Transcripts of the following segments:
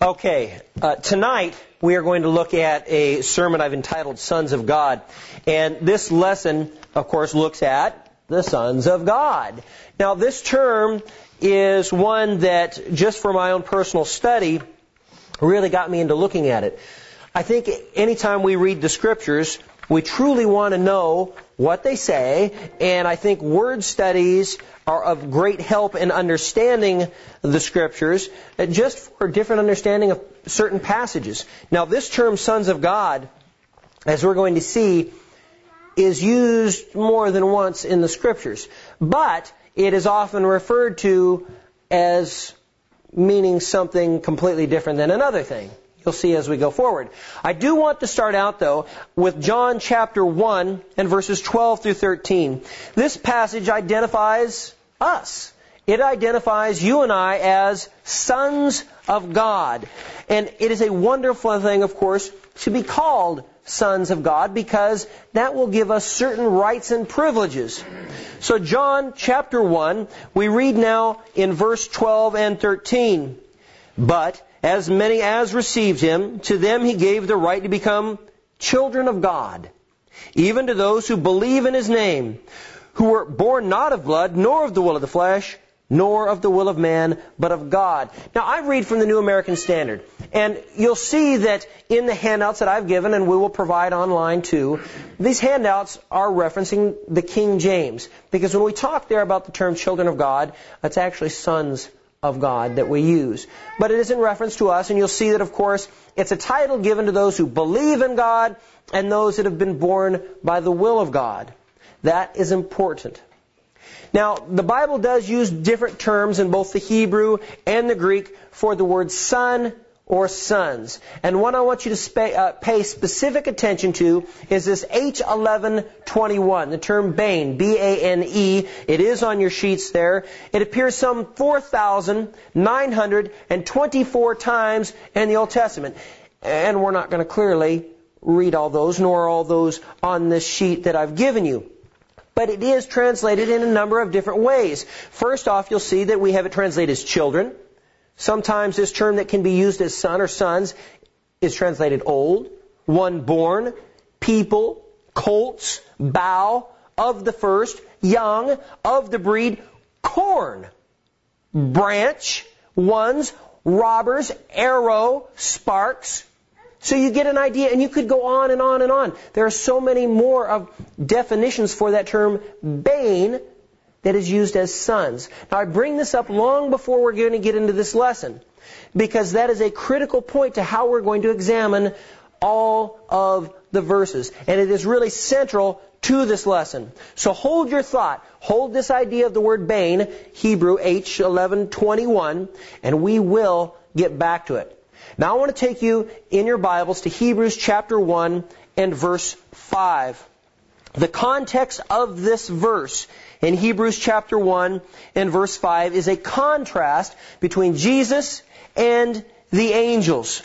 Okay, tonight we are going to look at a sermon I've entitled Sons of God. And this lesson, of course, looks at the sons of God. Now, this term is one that, just for my own personal study, really got me into looking at it. I think anytime we read the Scriptures, we truly want to know what they say, and I think word studies are of great help in understanding the Scriptures, just for a different understanding of certain passages. Now, this term, sons of God, as we're going to see, is used more than once in the Scriptures. But it is often referred to as meaning something completely different than another thing. You'll see as we go forward. I do want to start out, though, with John chapter 1 and verses 12 through 13. This passage identifies us. It identifies you and I as sons of God. And it is a wonderful thing, of course, to be called sons of God, because that will give us certain rights and privileges. So John chapter 1, we read now in verse 12 and 13. But as many as received Him, to them He gave the right to become children of God, even to those who believe in His name, who were born not of blood, nor of the will of the flesh, nor of the will of man, but of God. Now, I read from the New American Standard, and you'll see that in the handouts that I've given, and we will provide online too, these handouts are referencing the King James, because when we talk there about the term children of God, that's actually sons of God that we use. But it is in reference to us, and you'll see that, of course, it's a title given to those who believe in God and those that have been born by the will of God. That is important. Now, the Bible does use different terms in both the Hebrew and the Greek for the word son or sons. And what I want you to pay specific attention to is this H1121, the term Bane, B-A-N-E. It is on your sheets there. It appears some 4,924 times in the Old Testament. And we're not going to clearly read all those, nor all those on this sheet that I've given you. But it is translated in a number of different ways. First off, you'll see that we have it translated as children. Sometimes this term that can be used as son or sons is translated old, one born, people, colts, bough, of the first, young, of the breed, corn, branch, ones, robbers, arrow, sparks. So you get an idea, and you could go on and on and on. There are so many more of definitions for that term bane that is used as sons. Now, I bring this up long before we're going to get into this lesson, because that is a critical point to how we're going to examine all of the verses. And it is really central to this lesson. So hold your thought. Hold this idea of the word bane, Hebrew H1121, and we will get back to it. Now I want to take you in your Bibles to Hebrews chapter 1 and verse 5. The context of this verse in Hebrews chapter 1 and verse 5 is a contrast between Jesus and the angels.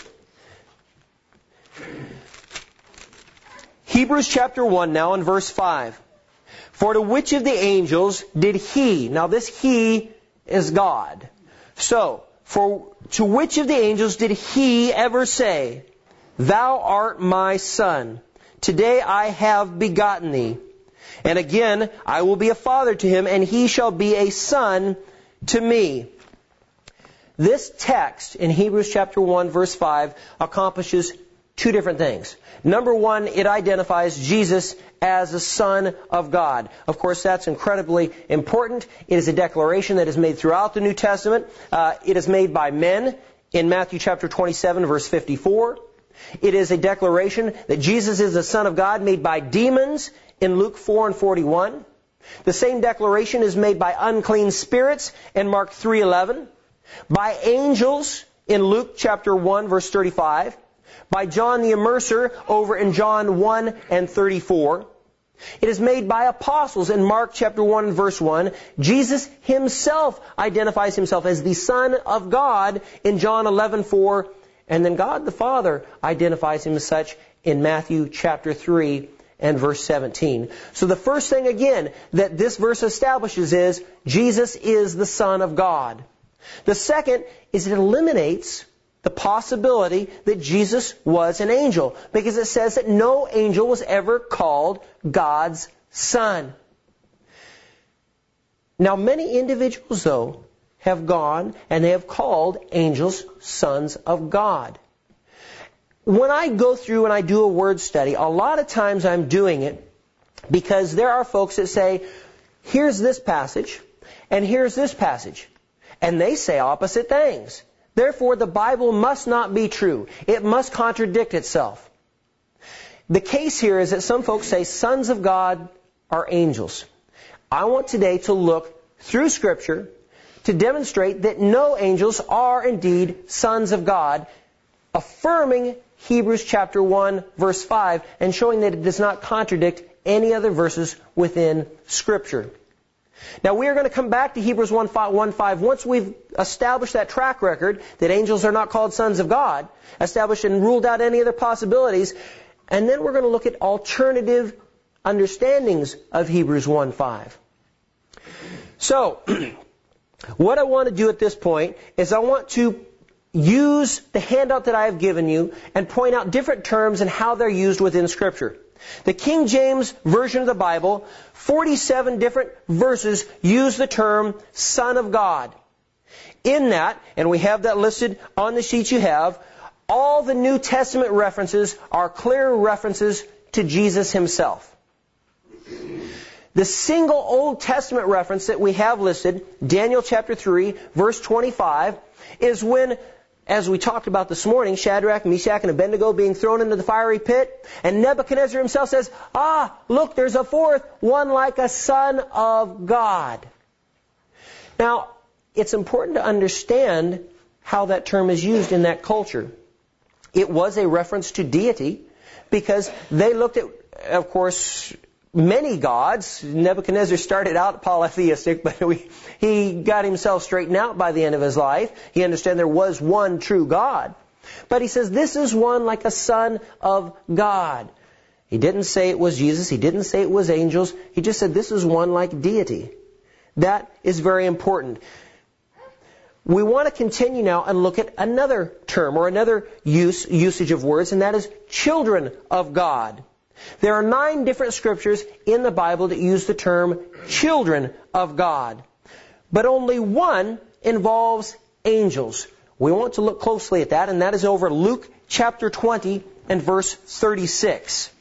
Hebrews chapter 1 now in verse 5. For to which of the angels did He, now this He is God. So, to which of the angels did He ever say, Thou art my Son, today I have begotten thee. And again, I will be a father to him, and he shall be a son to me. This text in Hebrews chapter 1, verse 5, accomplishes two different things. Number one, it identifies Jesus as the Son of God. Of course, that's incredibly important. It is a declaration that is made throughout the New Testament. It is made by men in Matthew chapter 27, verse 54. It is a declaration that Jesus is the Son of God made by demons in Luke 4 and 41. The same declaration is made by unclean spirits in Mark 3:11, by angels in Luke chapter 1 verse 35, by John the Immerser over in John 1 and 34. It is made by apostles in Mark chapter 1 and verse 1. Jesus Himself identifies Himself as the Son of God in John 11:4, and then God the Father identifies Him as such in Matthew chapter 3 and verse 17. So the first thing again that this verse establishes is Jesus is the Son of God. The second is it eliminates the possibility that Jesus was an angel, because it says that no angel was ever called God's son. Now, many individuals, though, have gone and they have called angels sons of God. When I go through and I do a word study, a lot of times I'm doing it because there are folks that say, here's this passage and here's this passage. And they say opposite things. Therefore, the Bible must not be true. It must contradict itself. The case here is that some folks say sons of God are angels. I want today to look through Scripture to demonstrate that no angels are indeed sons of God, affirming Hebrews chapter 1, verse 5, and showing that it does not contradict any other verses within Scripture. Now, we are going to come back to Hebrews 1:5 once we've established that track record that angels are not called sons of God, established and ruled out any other possibilities, and then we're going to look at alternative understandings of Hebrews 1:5. So, what I want to do at this point is I want to use the handout that I have given you and point out different terms and how they're used within Scripture. The King James Version of the Bible, 47 different verses use the term Son of God. In that, and we have that listed on the sheet you have, all the New Testament references are clear references to Jesus Himself. The single Old Testament reference that we have listed, Daniel chapter 3, verse 25, is when, as we talked about this morning, Shadrach, Meshach, and Abednego being thrown into the fiery pit, and Nebuchadnezzar himself says, look, there's a fourth, one like a son of God. Now, it's important to understand how that term is used in that culture. It was a reference to deity because they looked at, of course, many gods. Nebuchadnezzar started out polytheistic, but he got himself straightened out by the end of his life. He understood there was one true God. But he says, this is one like a son of God. He didn't say it was Jesus. He didn't say it was angels. He just said this is one like deity. That is very important. We want to continue now and look at another term or another usage of words, and that is children of God. There are 9 different scriptures in the Bible that use the term children of God. But only one involves angels. We want to look closely at that, and that is over Luke chapter 20 and verse 36.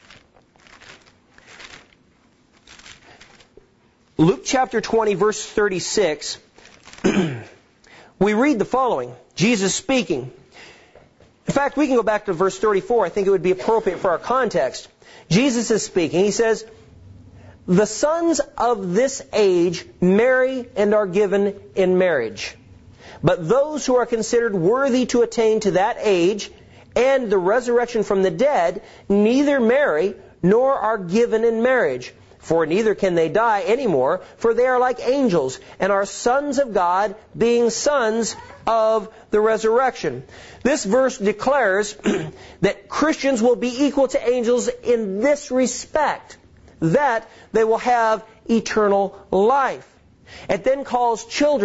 Luke chapter 20, verse 36, we read the following. Jesus speaking. In fact, we can go back to verse 34. I think it would be appropriate for our context. Jesus is speaking. He says, the sons of this age marry and are given in marriage. But those who are considered worthy to attain to that age and the resurrection from the dead neither marry nor are given in marriage. For neither can they die anymore, for they are like angels, and are sons of God, being sons of the resurrection. This verse declares that Christians will be equal to angels in this respect, that they will have eternal life. It then calls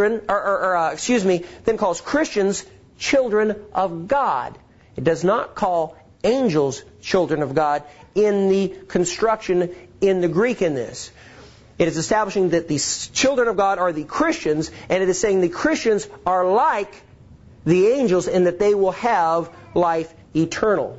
then calls Christians children of God. It does not call angels children of God in the construction in the Greek in this. It is establishing that the children of God are the Christians, and it is saying the Christians are like the angels in that they will have life eternal.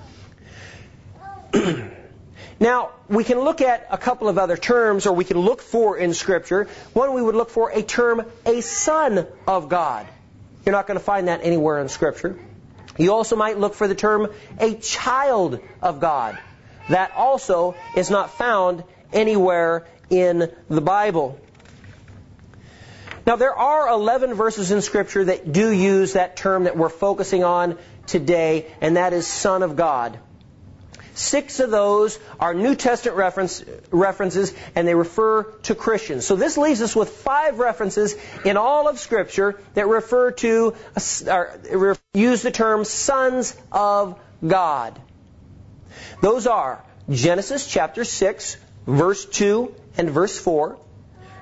Now, we can look at a couple of other terms, or we can look for in Scripture. One, we would look for a term, a son of God. You're not going to find that anywhere in Scripture. You also might look for the term, a child of God. That also is not found anywhere in the Bible. Now, there are 11 verses in Scripture that do use that term that we're focusing on today, and that is Son of God. 6 of those are New Testament references, and they refer to Christians. So this leaves us with 5 references in all of Scripture that refer to, use the term sons of God. Those are Genesis chapter 6, verse 2 and verse 4,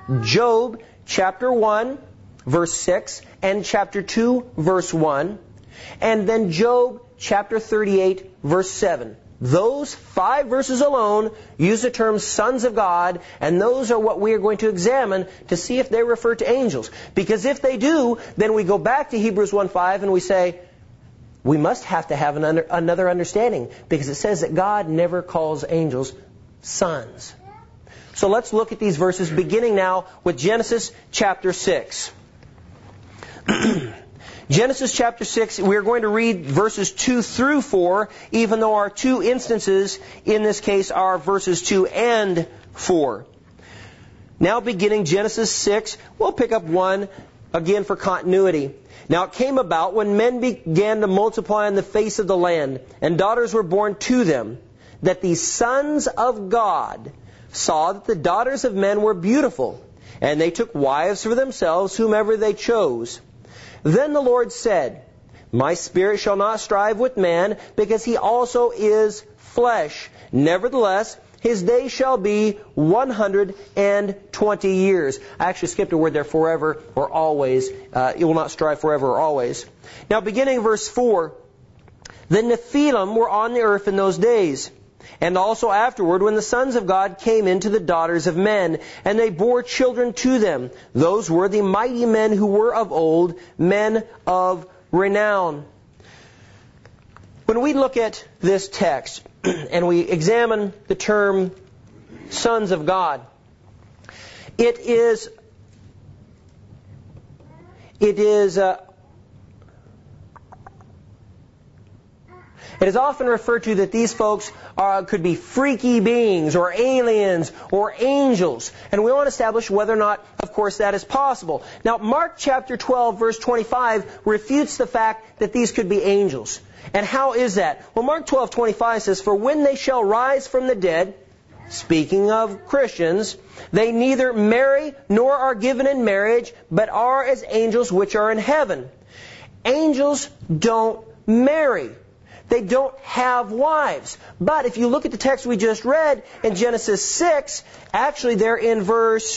Job chapter 1, verse 6, and chapter 2, verse 1, And then Job chapter 38, verse 7. Those 5 verses alone use the term sons of God, and those are what we are going to examine to see if they refer to angels. Because if they do, then we go back to Hebrews 1:5 and we say, we must have to have another understanding, because it says that God never calls angels sons. So let's look at these verses, beginning now with Genesis chapter 6. Genesis chapter 6, we're going to read verses 2 through 4, even though our 2 instances in this case are verses 2 and 4. Now beginning Genesis 6, we'll pick up 1 again for continuity. Now it came about when men began to multiply on the face of the land, and daughters were born to them, that the sons of God saw that the daughters of men were beautiful, and they took wives for themselves whomever they chose. Then the Lord said, My spirit shall not strive with man, because he also is flesh. Nevertheless, his days shall be 120 years. I actually skipped a word there, forever or always. It will not strive forever or always. Now beginning verse 4, the Nephilim were on the earth in those days, and also afterward when the sons of God came into the daughters of men, and they bore children to them. Those were the mighty men who were of old, men of renown. When we look at this text and we examine the term sons of God, it is often referred to that these folks could be freaky beings or aliens or angels. And we want to establish whether or not, of course, that is possible. Now, Mark chapter 12, verse 25 refutes the fact that these could be angels. And how is that? Well, Mark 12:25 says, For when they shall rise from the dead, speaking of Christians, they neither marry nor are given in marriage, but are as angels which are in heaven. Angels don't marry. They don't have wives. But if you look at the text we just read in Genesis 6, actually there in verse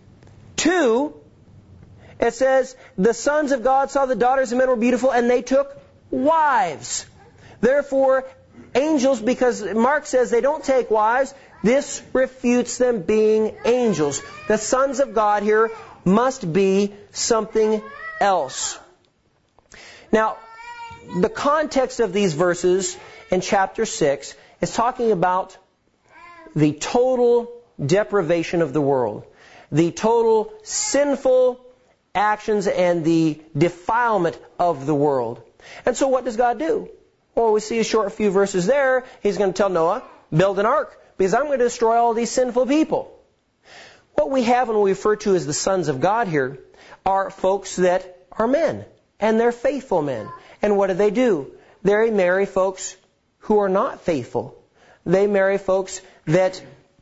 2, it says, The sons of God saw the daughters of men were beautiful, and they took wives. Therefore, angels, because Mark says they don't take wives, this refutes them being angels. The sons of God here must be something else. Now, the context of these verses in chapter 6 is talking about the total deprivation of the world, the total sinful actions and the defilement of the world. And so what does God do? Well, we see a short few verses there. He's going to tell Noah, build an ark, because I'm going to destroy all these sinful people. What we have when we refer to as the sons of God here are folks that are men, and they're faithful men. And what do? They marry folks who are not faithful. They marry folks that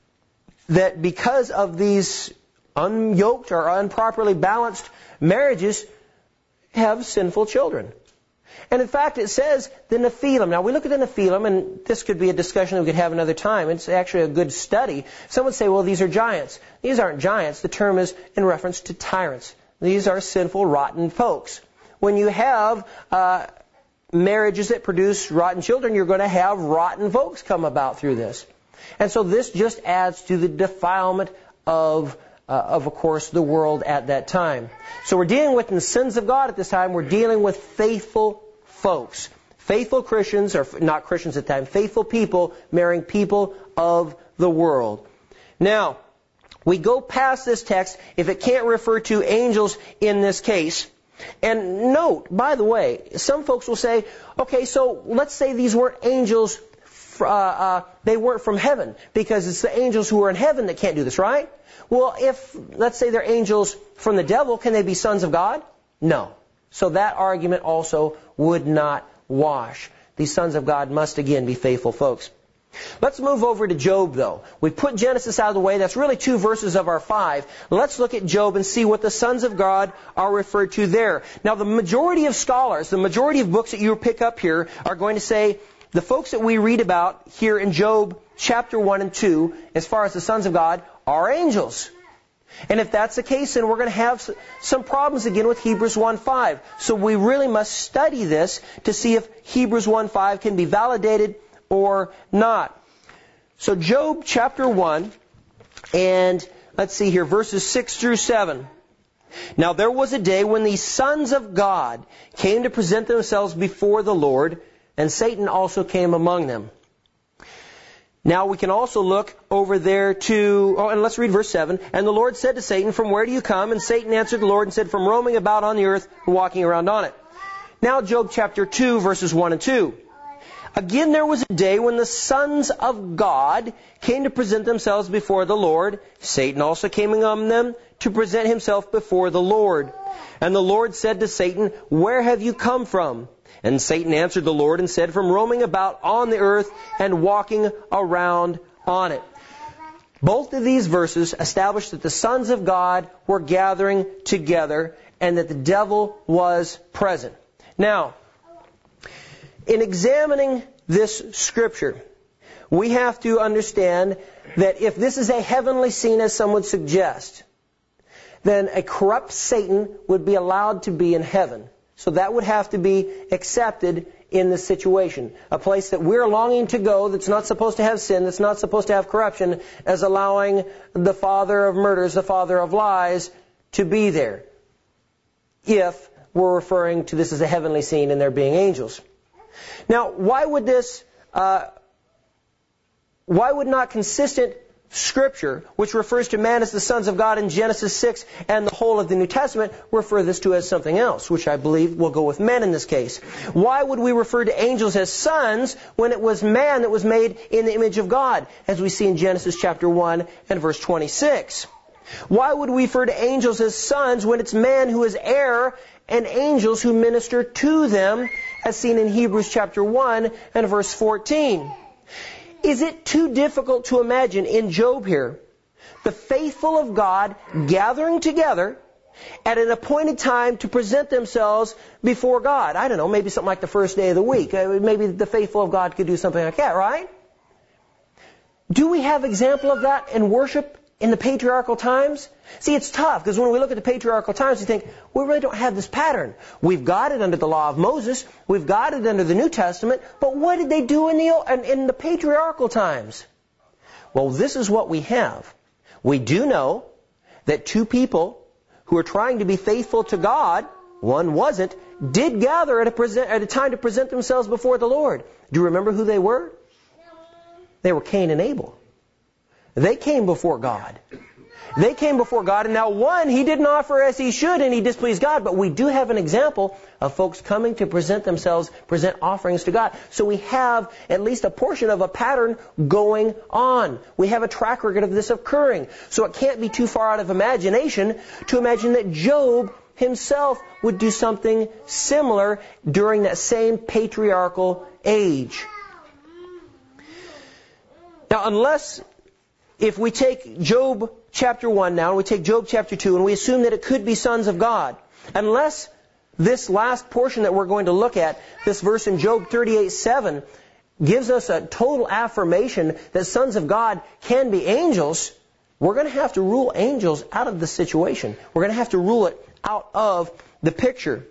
because of these unyoked or improperly balanced marriages have sinful children. And in fact, it says the Nephilim. Now, we look at the Nephilim, and this could be a discussion we could have another time. It's actually a good study. Some would say, well, these are giants. These aren't giants. The term is in reference to tyrants. These are sinful, rotten folks. When you have marriages that produce rotten children, you're going to have rotten folks come about through this. And so this just adds to the defilement of course, the world at that time. So we're dealing with the sins of God at this time. We're dealing with faithful folks. Faithful Christians, or not Christians at the time, faithful people marrying people of the world. Now, we go past this text if it can't refer to angels in this case. And note, by the way, some folks will say, okay, so let's say these weren't angels, they weren't from heaven, because it's the angels who are in heaven that can't do this, right? Well, if, let's say they're angels from the devil, can they be sons of God? No. So that argument also would not wash. These sons of God must again be faithful folks. Let's move over to Job, though. We put Genesis out of the way. That's really 2 verses of our 5. Let's look at Job and see what the sons of God are referred to there. Now, the majority of scholars, the majority of books that you pick up here are going to say the folks that we read about here in Job chapter 1 and 2, as far as the sons of God, are angels. And if that's the case, then we're going to have some problems again with Hebrews 1:5. So we really must study this to see if Hebrews 1:5 can be validated or not. So Job chapter 1, and let's see here, verses 6 through 7. Now there was a day when the sons of God came to present themselves before the Lord, and Satan also came among them. Now we can also look over there to, and let's read verse 7. And the Lord said to Satan, "From where do you come?" And Satan answered the Lord and said, "From roaming about on the earth and walking around on it." Now Job chapter 2, verses 1 and 2. Again there was a day when the sons of God came to present themselves before the Lord. Satan also came among them to present himself before the Lord. And the Lord said to Satan, "Where have you come from?" And Satan answered the Lord and said, "From roaming about on the earth and walking around on it." Both of these verses establish that the sons of God were gathering together and that the devil was present. Now, in examining this scripture, we have to understand that if this is a heavenly scene, as some would suggest, then a corrupt Satan would be allowed to be in heaven. So that would have to be accepted in this situation. A place that we're longing to go, that's not supposed to have sin, that's not supposed to have corruption, as allowing the father of murders, the father of lies, to be there. If we're referring to this as a heavenly scene and there being angels. Now, why would not consistent Scripture, which refers to man as the sons of God in Genesis 6 and the whole of the New Testament, refer this to as something else, which I believe will go with men in this case? Why would we refer to angels as sons when it was man that was made in the image of God, as we see in Genesis chapter 1 and verse 26? Why would we refer to angels as sons when it's man who is heir and angels who minister to them, as seen in Hebrews chapter 1 and verse 14? Is it too difficult to imagine in Job here, the faithful of God gathering together at an appointed time to present themselves before God? I don't know, maybe something like the first day of the week. Maybe the faithful of God could do something like that, right? Do we have example of that in worship in the patriarchal times? See, it's tough, because when we look at the patriarchal times, we think, we really don't have this pattern. We've got it under the law of Moses. We've got it under the New Testament. But what did they do in the patriarchal times? Well, this is what we have. We do know that two people who are trying to be faithful to God, one wasn't, did gather at a time to present themselves before the Lord. Do you remember who they were? They were Cain and Abel. They came before God. They came before God, and now one, he didn't offer as he should, and he displeased God. But we do have an example of folks coming to present themselves, present offerings to God. So we have at least a portion of a pattern going on. We have a track record of this occurring. So it can't be too far out of imagination to imagine that Job himself would do something similar during that same patriarchal age. Now, if we take Job chapter 1 now, and we take Job chapter 2, and we assume that it could be sons of God, unless this last portion that we're going to look at, this verse in Job 38:7, gives us a total affirmation that sons of God can be angels, we're going to have to rule angels out of the situation. We're going to have to rule it out of the picture.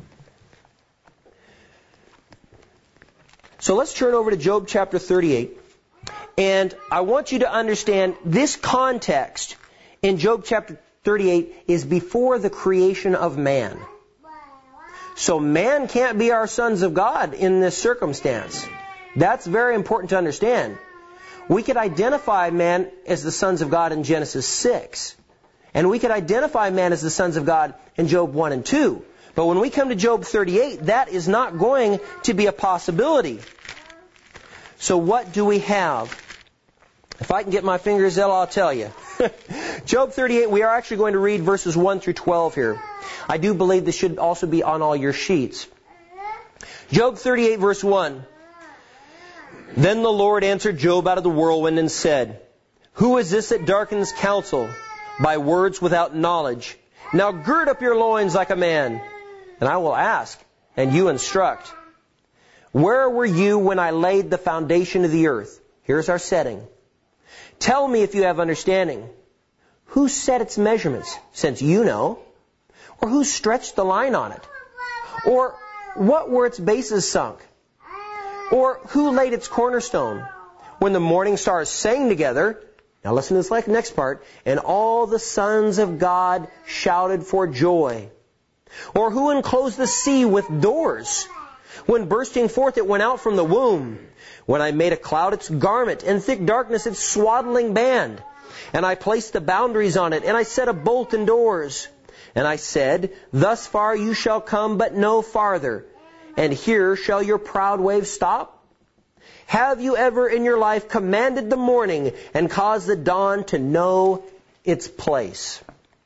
So let's turn over to Job chapter 38. And I want you to understand this context in Job chapter 38 is before the creation of man. So man can't be our sons of God in this circumstance. That's very important to understand. We could identify man as the sons of God in Genesis 6. And we could identify man as the sons of God in Job 1 and 2. But when we come to Job 38, that is not going to be a possibility. So what do we have? If I can get my fingers ill, I'll tell you. Job 38, we are actually going to read verses 1 through 12 here. I do believe this should also be on all your sheets. Job 38, verse 1. Then the Lord answered Job out of the whirlwind and said, "Who is this that darkens counsel by words without knowledge? Now gird up your loins like a man, and I will ask, and you instruct. Where were you when I laid the foundation of the earth?" Here's our setting. "Tell me if you have understanding. Who set its measurements, since you know? Or who stretched the line on it? Or what were its bases sunk? Or who laid its cornerstone? When the morning stars sang together, now listen to this next part, and all the sons of God shouted for joy. Or who enclosed the sea with doors? When bursting forth it went out from the womb. When I made a cloud its garment, and thick darkness its swaddling band. And I placed the boundaries on it, and I set a bolt and doors. And I said, thus far you shall come, but no farther. And here shall your proud waves stop? Have you ever in your life commanded the morning and caused the dawn to know its place?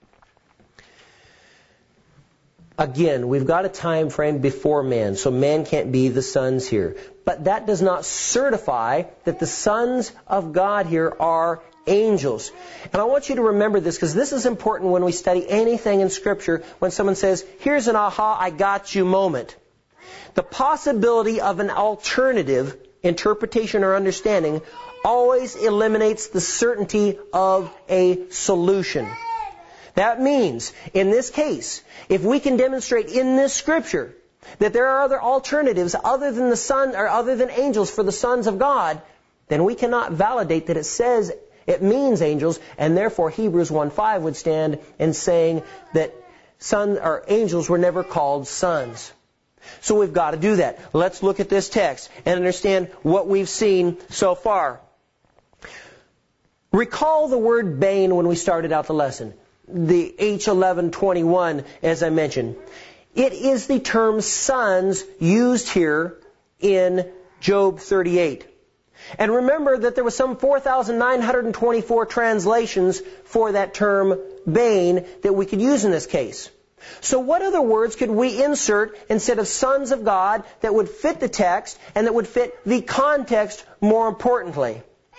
Again, we've got a time frame before man, so man can't be the sons here. But that does not certify that the sons of God here are angels. And I want you to remember this, because this is important when we study anything in Scripture, when someone says, here's an aha, I got you moment. The possibility of an alternative interpretation or understanding always eliminates the certainty of a solution. That means, in this case, if we can demonstrate in this Scripture that there are other alternatives other than the Son or other than angels for the sons of God, then we cannot validate that it says it means angels, and therefore Hebrews 1:5 would stand in saying that angels were never called sons. So we've got to do that. Let's look at this text and understand what we've seen so far. Recall the word bane when we started out the lesson. The H1121, as I mentioned. It is the term sons used here in Job 38. And remember that there was some 4,924 translations for that term bane that we could use in this case. So what other words could we insert instead of sons of God that would fit the text and that would fit the context more importantly?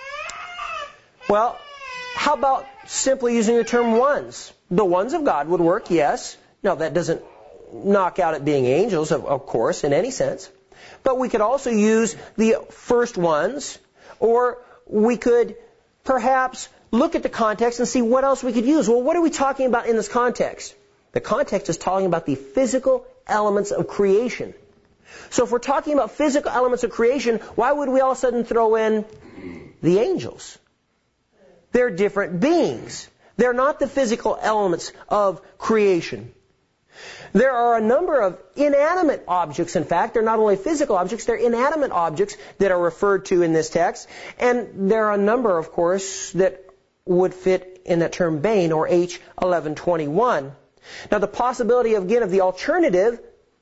Well, how about simply using the term ones? The ones of God would work, yes. Now, that doesn't knock out it being angels, of course, in any sense. But we could also use the first ones, or we could perhaps look at the context and see what else we could use. Well, what are we talking about in this context? The context is talking about the physical elements of creation. So if we're talking about physical elements of creation, why would we all of a sudden throw in the angels? They're different beings. They're not the physical elements of creation. There are a number of inanimate objects, in fact. They're not only physical objects, they're inanimate objects that are referred to in this text. And there are a number, of course, that would fit in that term bane, or H1121. Now, the possibility, again, of the alternative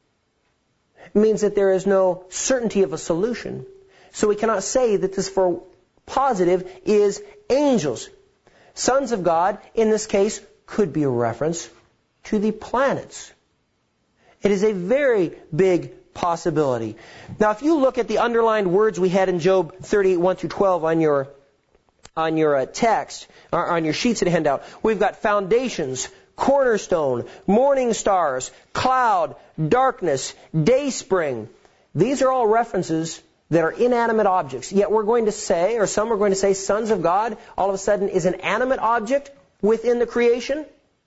means that there is no certainty of a solution. So we cannot say that this for positive is angels. Sons of God, in this case, could be a reference to the planets. It is a very big possibility. Now, if you look at the underlined words we had in Job 38, 1 through 12 on your text, or on your sheets in a handout, we've got foundations, cornerstone, morning stars, cloud, darkness, dayspring. These are all references that are inanimate objects. Yet we're going to say, or some are going to say, sons of God all of a sudden is an animate object within the creation.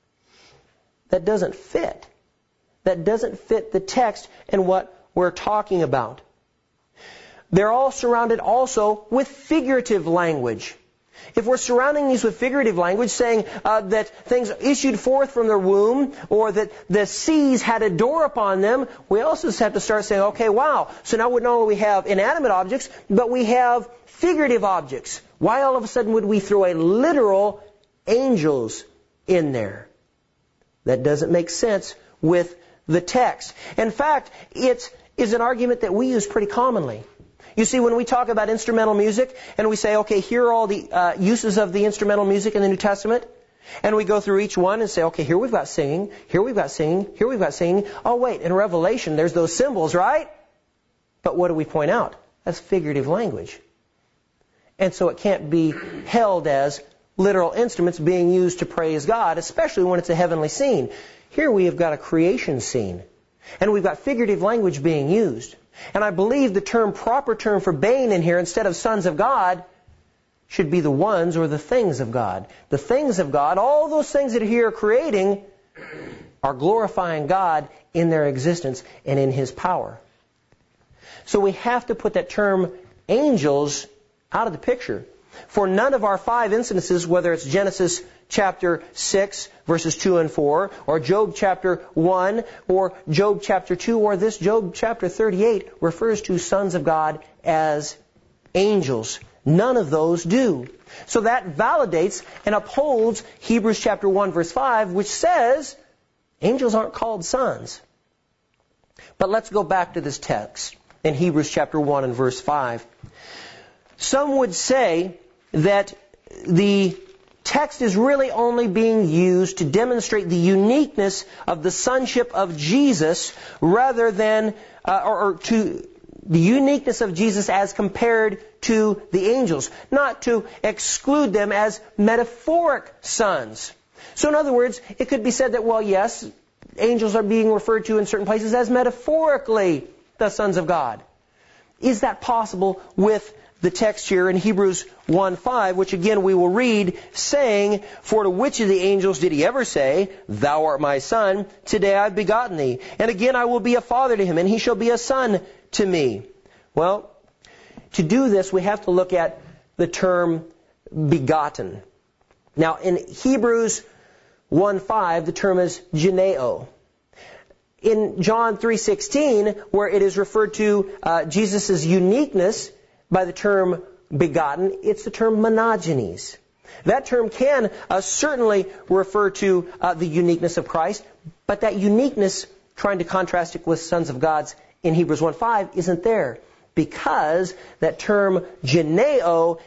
That doesn't fit. That doesn't fit the text and what we're talking about. They're all surrounded also with figurative language. If we're surrounding these with figurative language, saying that things issued forth from their womb, or that the seas had a door upon them, we also have to start saying, okay, wow, so now not only we have inanimate objects, but we have figurative objects. Why all of a sudden would we throw a literal angels in there? That doesn't make sense with the text. In fact, it is an argument that we use pretty commonly. You see, when we talk about instrumental music, and we say, okay, here are all the uses of the instrumental music in the New Testament, and we go through each one and say, okay, here we've got singing, here we've got singing, here we've got singing. Oh, wait, in Revelation, there's those symbols, right? But what do we point out? That's figurative language. And so it can't be held as literal instruments being used to praise God, especially when it's a heavenly scene. Here we have got a creation scene, and we've got figurative language being used. And I believe the proper term for bane in here, instead of sons of God, should be the ones or the things of God. The things of God, all those things that He are creating, are glorifying God in their existence and in His power. So we have to put that term angels out of the picture. For none of our 5 instances, whether it's Genesis chapter 6, verses 2 and 4, or Job chapter 1, or Job chapter 2, or this Job chapter 38, refers to sons of God as angels. None of those do. So that validates and upholds Hebrews chapter 1, verse 5, which says angels aren't called sons. But let's go back to this text in Hebrews chapter 1 and verse 5. Some would say that the text is really only being used to demonstrate the uniqueness of the sonship of Jesus rather than, or to the uniqueness of Jesus as compared to the angels, not to exclude them as metaphoric sons. So in other words, it could be said that, well, yes, angels are being referred to in certain places as metaphorically the sons of God. Is that possible with the text here in Hebrews 1:5, which again we will read, saying, "For to which of the angels did He ever say, 'Thou art my son, today I have begotten thee'? And again I will be a father to him, and he shall be a son to me." Well, to do this we have to look at the term begotten. Now in Hebrews 1:5 the term is geneo. In John 3:16, where it is referred to Jesus' uniqueness by the term begotten, it's the term monogenes. That term can certainly refer to the uniqueness of Christ, but that uniqueness, trying to contrast it with sons of God's in Hebrews 1:5, isn't there, because that term geneo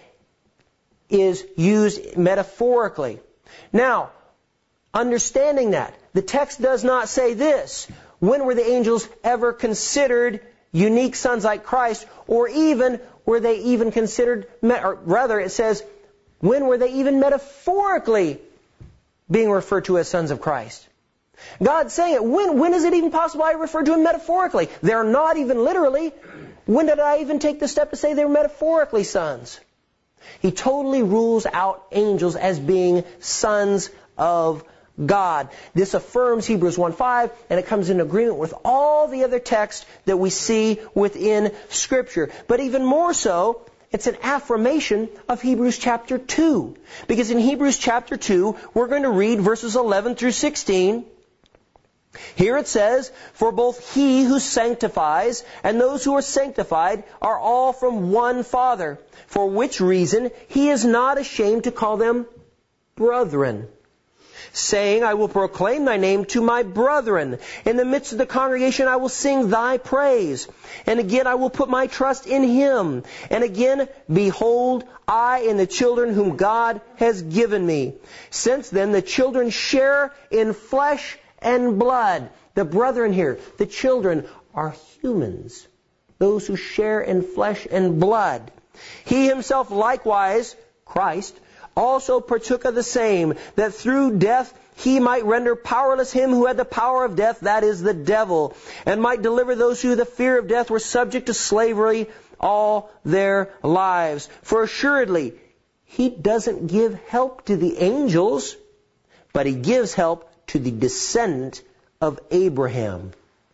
is used metaphorically. Now, understanding that, the text does not say this: when were the angels ever considered unique sons like Christ, or even were they even considered, or rather it says, when were they even metaphorically being referred to as sons of Christ? God's saying it. When is it even possible I refer to them metaphorically? They're not even literally. When did I even take the step to say they're metaphorically sons? He totally rules out angels as being sons of God. This affirms Hebrews 1:5, and it comes in agreement with all the other texts that we see within Scripture. But even more so, it's an affirmation of Hebrews chapter 2. Because in Hebrews chapter 2, we're going to read verses 11 through 16. Here it says, "For both He who sanctifies and those who are sanctified are all from one Father, for which reason He is not ashamed to call them brethren, saying, I will proclaim thy name to my brethren. In the midst of the congregation I will sing thy praise. And again I will put my trust in him. And again, behold, I and the children whom God has given me. Since then the children share in flesh and blood." The brethren here, the children, are humans. Those who share in flesh and blood. "He himself likewise," Christ, "also partook of the same, that through death he might render powerless him who had the power of death, that is, the devil, and might deliver those who the fear of death were subject to slavery all their lives. For assuredly, he doesn't give help to the angels, but he gives help to the descendant of Abraham."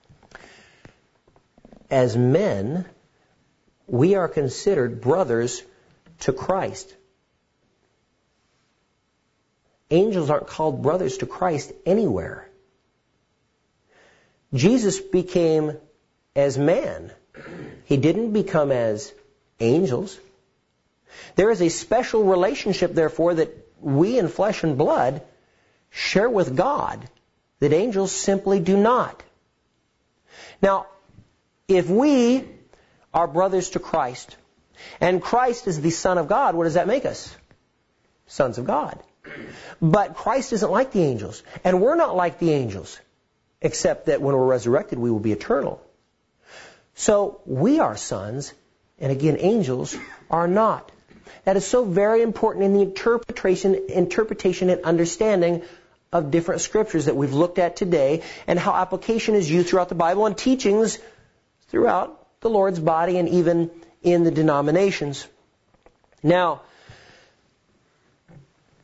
As men, we are considered brothers to Christ. Angels aren't called brothers to Christ anywhere. Jesus became as man. He didn't become as angels. There is a special relationship, therefore, that we in flesh and blood share with God that angels simply do not. Now, if we are brothers to Christ, and Christ is the Son of God, what does that make us? Sons of God. But Christ isn't like the angels, and we're not like the angels, except that when we're resurrected, we will be eternal. So we are sons, and again, angels are not. That is so very important in the interpretation and understanding of different scriptures that we've looked at today, and how application is used throughout the Bible and teachings throughout the Lord's body and even in the denominations. Now,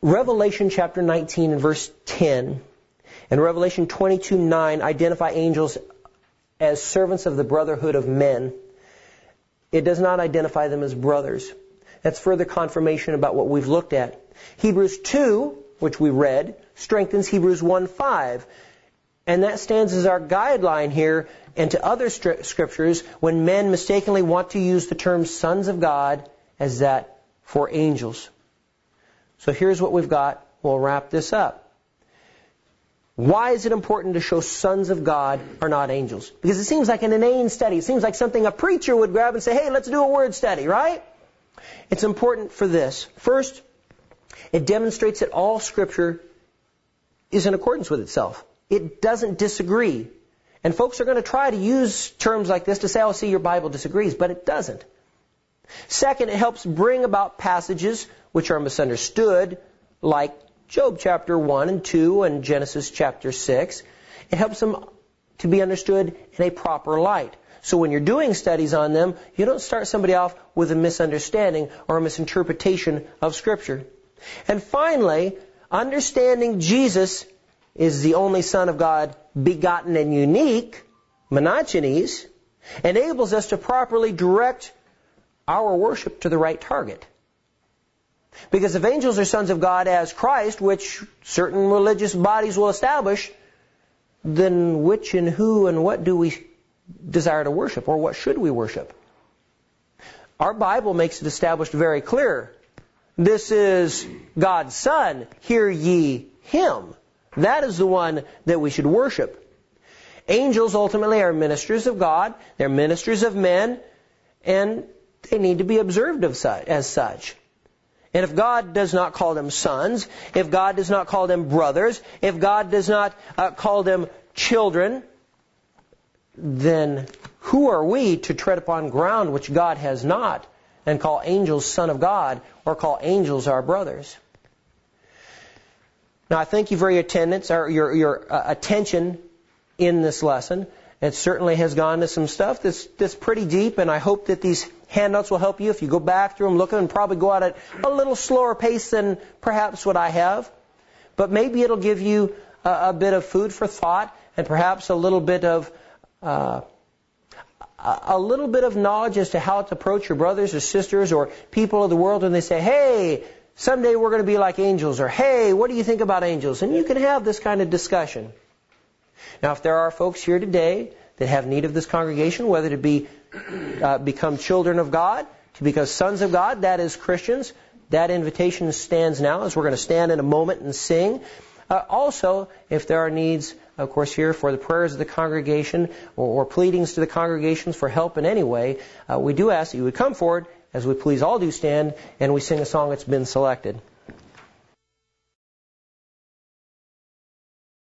Revelation chapter 19 and verse 10 and Revelation 22:9 identify angels as servants of the brotherhood of men. It does not identify them as brothers. That's further confirmation about what we've looked at. Hebrews 2, which we read, strengthens Hebrews 1:5. And that stands as our guideline here and to other scriptures when men mistakenly want to use the term sons of God as that for angels. So here's what we've got. We'll wrap this up. Why is it important to show sons of God are not angels? Because it seems like an inane study. It seems like something a preacher would grab and say, hey, let's do a word study, right? It's important for this. First, it demonstrates that all Scripture is in accordance with itself. It doesn't disagree. And folks are going to try to use terms like this to say, oh, see, your Bible disagrees, but it doesn't. Second, it helps bring about passages which are misunderstood, like Job chapter 1 and 2 and Genesis chapter 6. It helps them to be understood in a proper light. So when you're doing studies on them, you don't start somebody off with a misunderstanding or a misinterpretation of Scripture. And finally, understanding Jesus is the only Son of God, begotten and unique, monogenes, enables us to properly direct our worship to the right target. Because if angels are sons of God as Christ, which certain religious bodies will establish, then which and who and what do we desire to worship, or what should we worship? Our Bible makes it established very clear. This is God's Son, hear ye Him. That is the one that we should worship. Angels ultimately are ministers of God, they're ministers of men, and they need to be observed as such. And if God does not call them sons, if God does not call them brothers, if God does not call them children, then who are we to tread upon ground which God has not and call angels Son of God or call angels our brothers? Now, I thank you for your attendance or your attention in this lesson. It certainly has gone to some stuff that's pretty deep, and I hope that these handouts will help you. If you go back through them, look at them, and probably go at a little slower pace than perhaps what I have. But maybe it'll give you a bit of food for thought and perhaps a little bit of knowledge as to how to approach your brothers or sisters or people of the world when they say, hey, someday we're going to be like angels, or hey, what do you think about angels? And you can have this kind of discussion. Now, if there are folks here today that have need of this congregation, whether to be become children of God, to become sons of God, that is Christians, that invitation stands now as we're going to stand in a moment and sing. Also, if there are needs, of course, here for the prayers of the congregation or pleadings to the congregations for help in any way, we do ask that you would come forward as we please all do stand and we sing a song that's been selected.